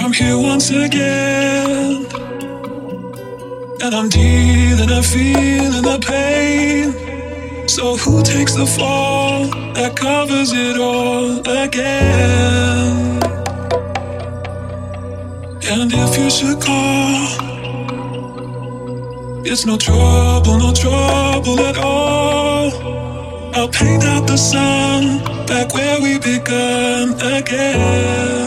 I'm here once again, and I'm dealing and feeling the pain. So who takes the fall that covers it all again? And if you should call, it's no trouble at all. I'll paint out the sun back where we begun again.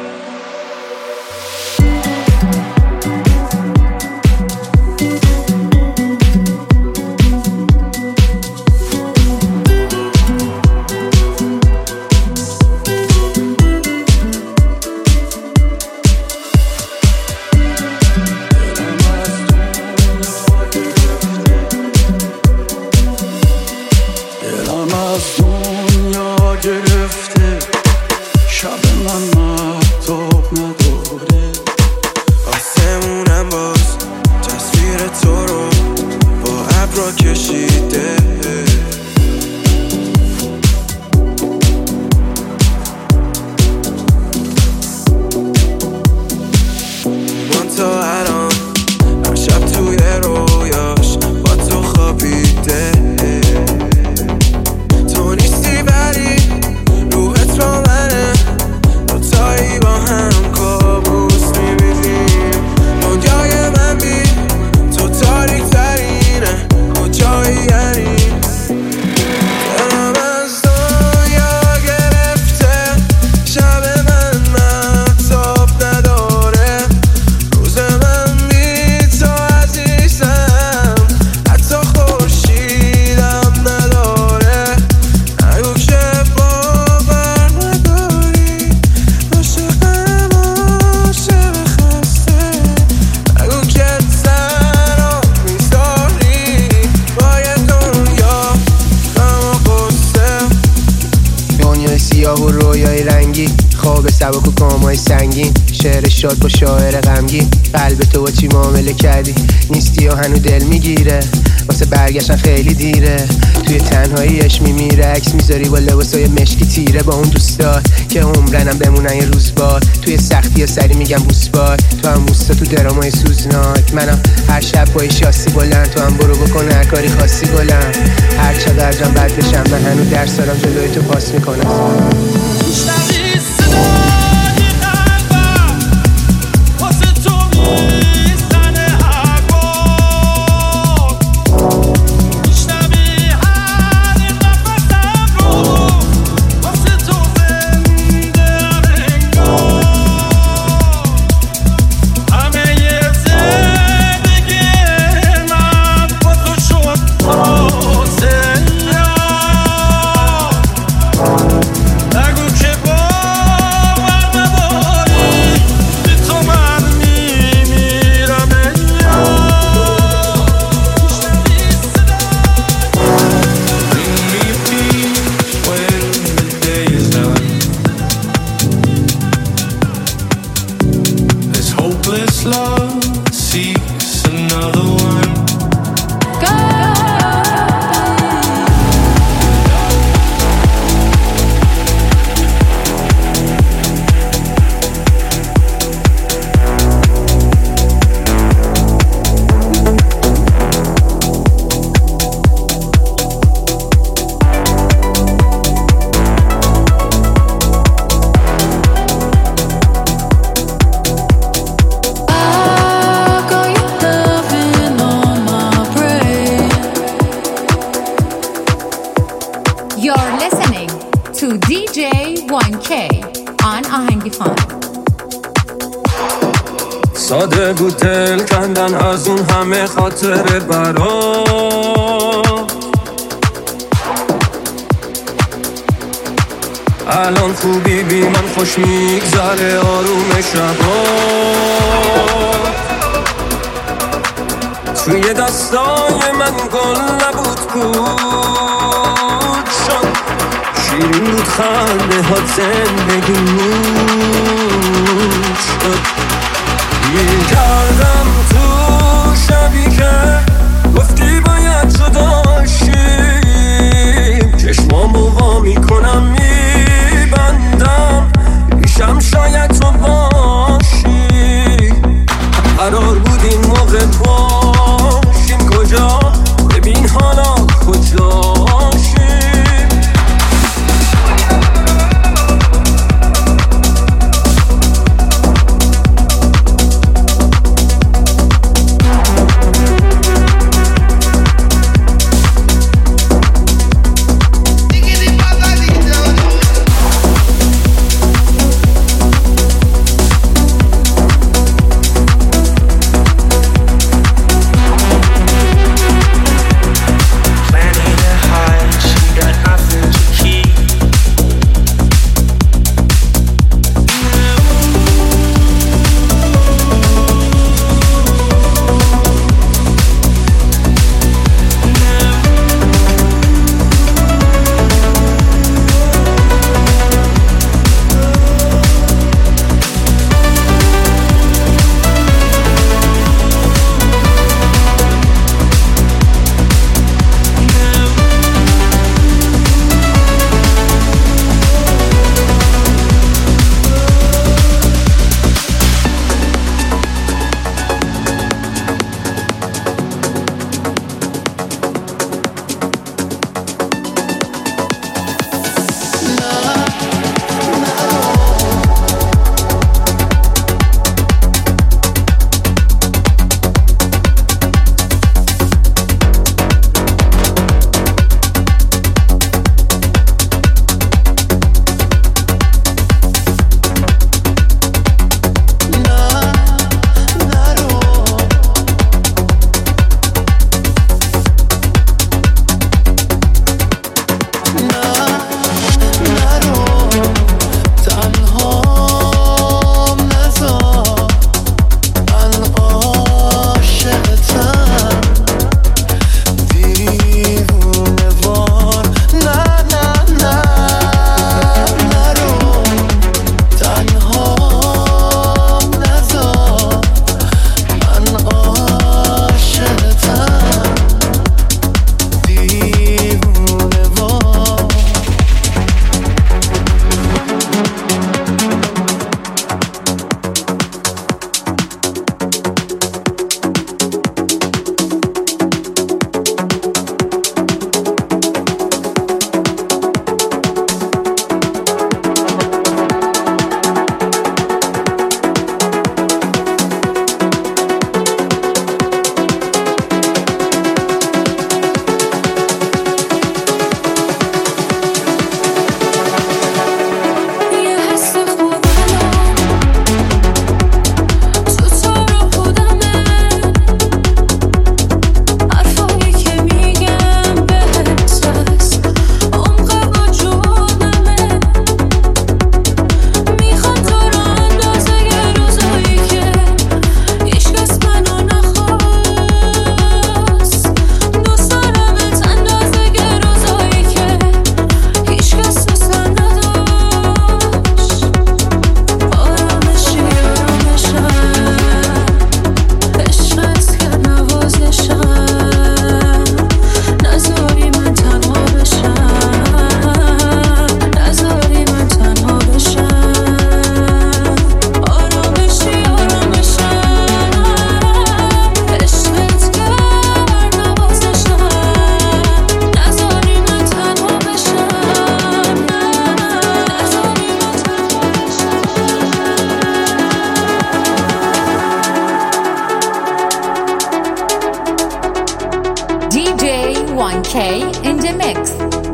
شاد با شاعر غمگین قلب تو با چی معامله کردی نیستی و هنو دل میگیره واسه برگشتن خیلی دیره توی تنهاییش میمیره عکس میذاری با لباسای مشکی تیره با اون دوستات که عمرنم بمونن یه روز باد توی سختی یا سری میگم بوسباد تو هم موستا تو درامای سوزناک منم هر شب با شاسی بلند تو هم برو بکن هر کاری خاصی بلند هر چقدرم بد بشم من هنو درس دارم جلوی تو پاس میکنم ساده بود دل کندن از اون همه خاطره برا الان خوبی بی من خوش میگذره آروم شبا توی دستای من گل نبود بود شد شیرین بود خنده ها زندگی مود شد گیر کردم تو شبی که گفتی باید جدا شیم چشمامو وا میکنم میبندم پیشم شاید تو باشی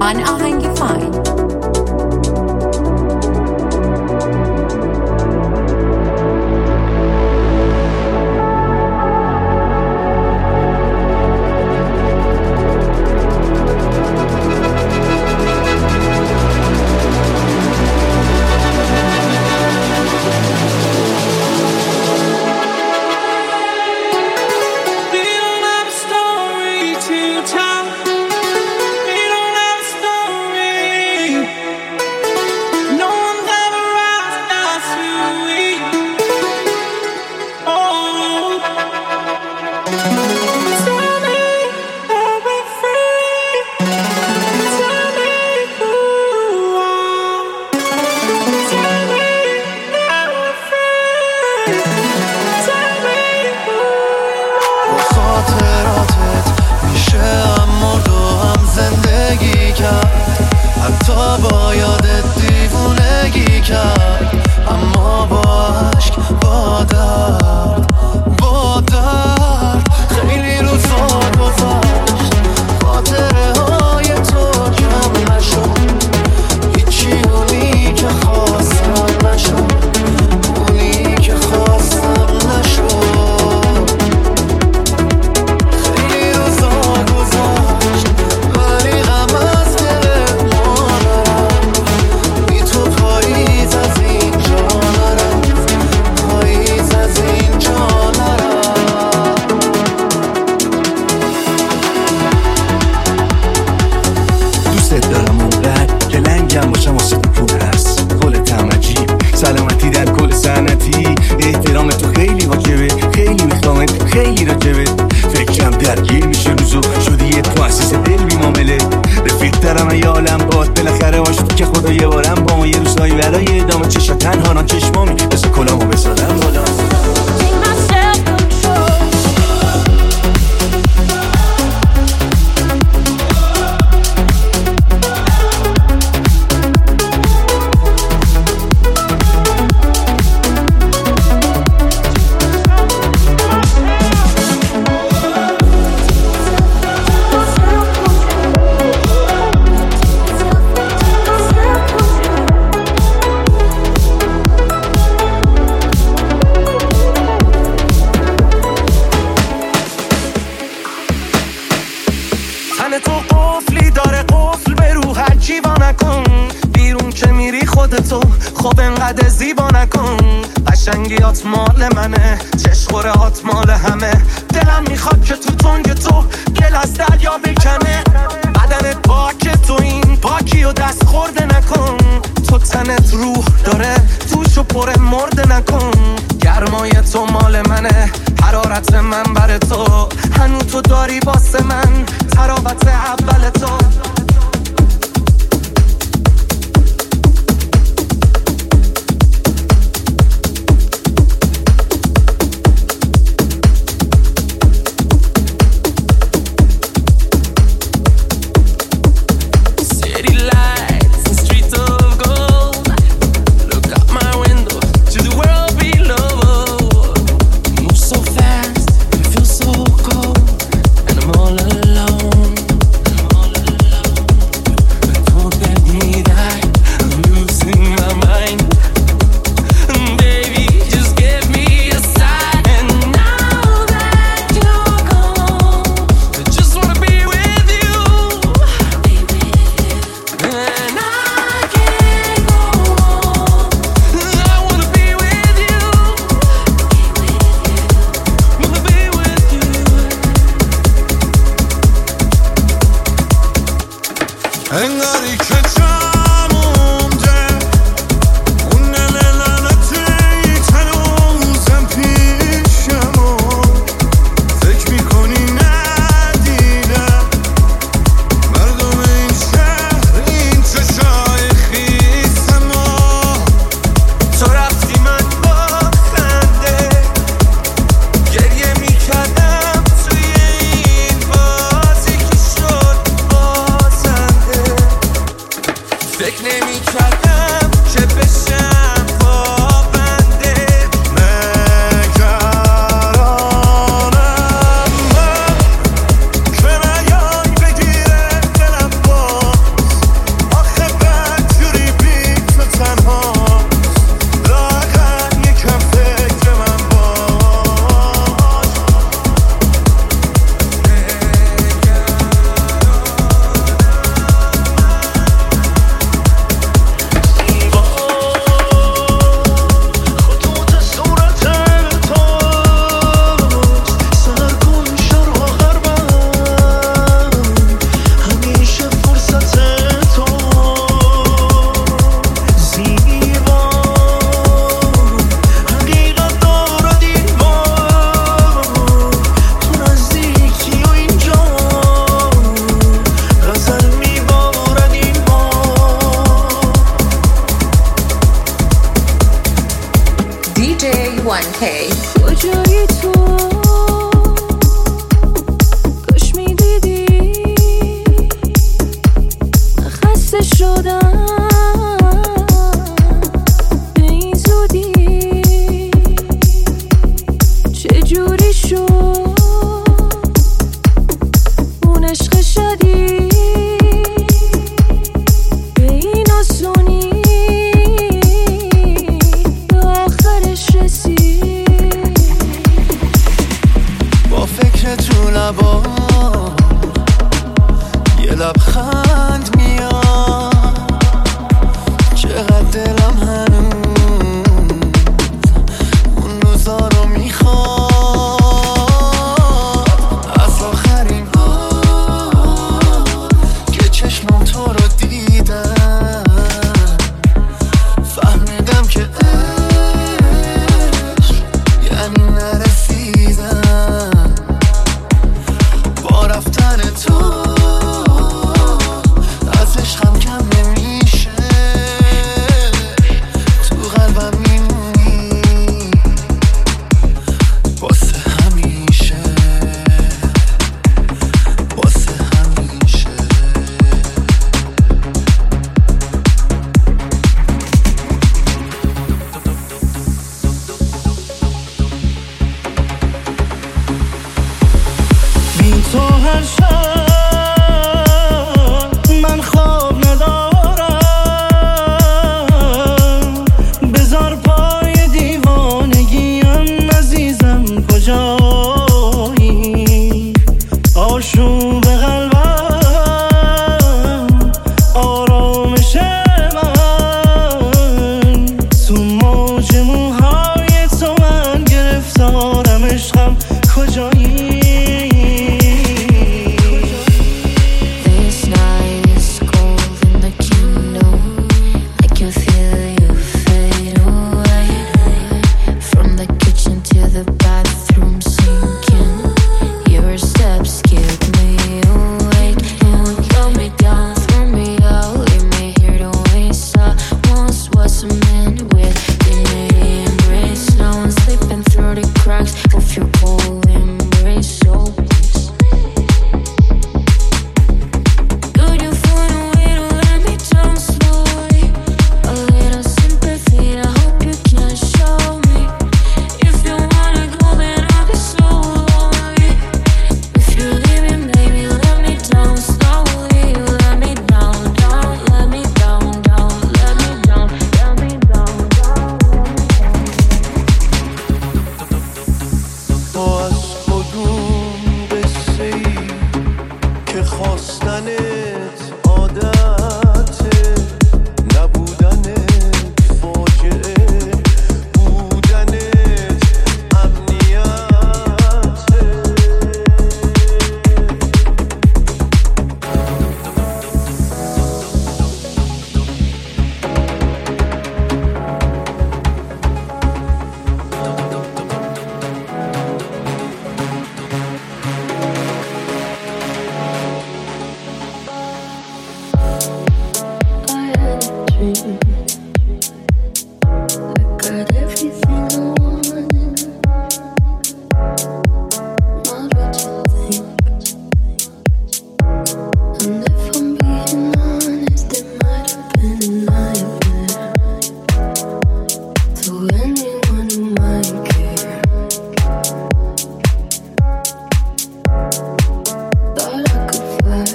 من آهنگ فاین. 1K. کجایی تو کاش میدیدی من خسته شدم به این زودی چجوری شد اون عشق شدی به این آسونی به آخرش رسید با فکر تو لبا یه لبخند میاد چقدر دلم هنوز اون روزا رو میخواد از آخرین بار که چشمم تو رو دیدم فهمیدم که عشق یعنی نرسیدم با رفتن تو از عشقم کم نمیشه تو قلبم میمونی واسه همیشه واسه همیشه بی تو هر شب من خواب ندارم بذار پای دیوانگیم عزیزم کجایی آشوب قلبم آرامش من تو موج موهای تو من گرفتارم عشقم کجایی This night is cold in the kingdom. I can feel you fade away. From the kitchen to the bathroom sinking. Your steps keep me awake. You won't hold me down, throw me out, leave me here to waste. I once was a man with dignity embrace. Now I'm slipping through the cracks of your cold embrace. So could you find a way to let me down slowly? A little sympathy, I hope you can show me. If you wanna go, then I'll be so lonely. If you're leaving, baby, let me down slowly. Let me down, down, let me down, down, let me down, let me down, down. تو از کدوم قصه ای که خواستنت عادته نبودنت فاجعه بودنت امنیته I had a dream. I got everything I wanted. Not what you think. And if I'm being honest, it might have been a nightmare to anyone who might care. Thought I could fly.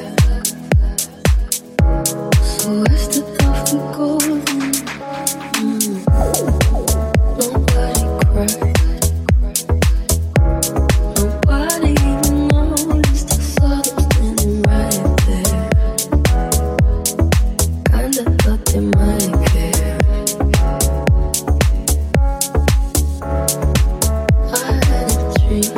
So I stepped off the golden. Nobody cried. Nobody even noticed. I saw them standing right there. Kinda thought they might care. I had a dream.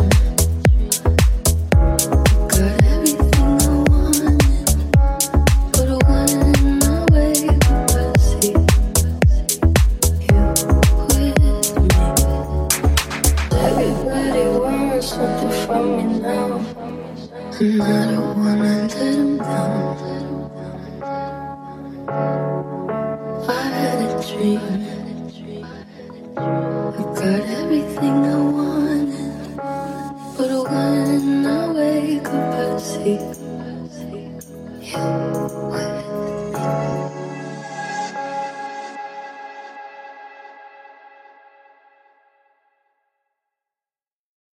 Got everything I wanted. But I wanted in my way. I see you with me. Everybody wants something from me now, and I don't wanna let them down. I had a dream. I got everything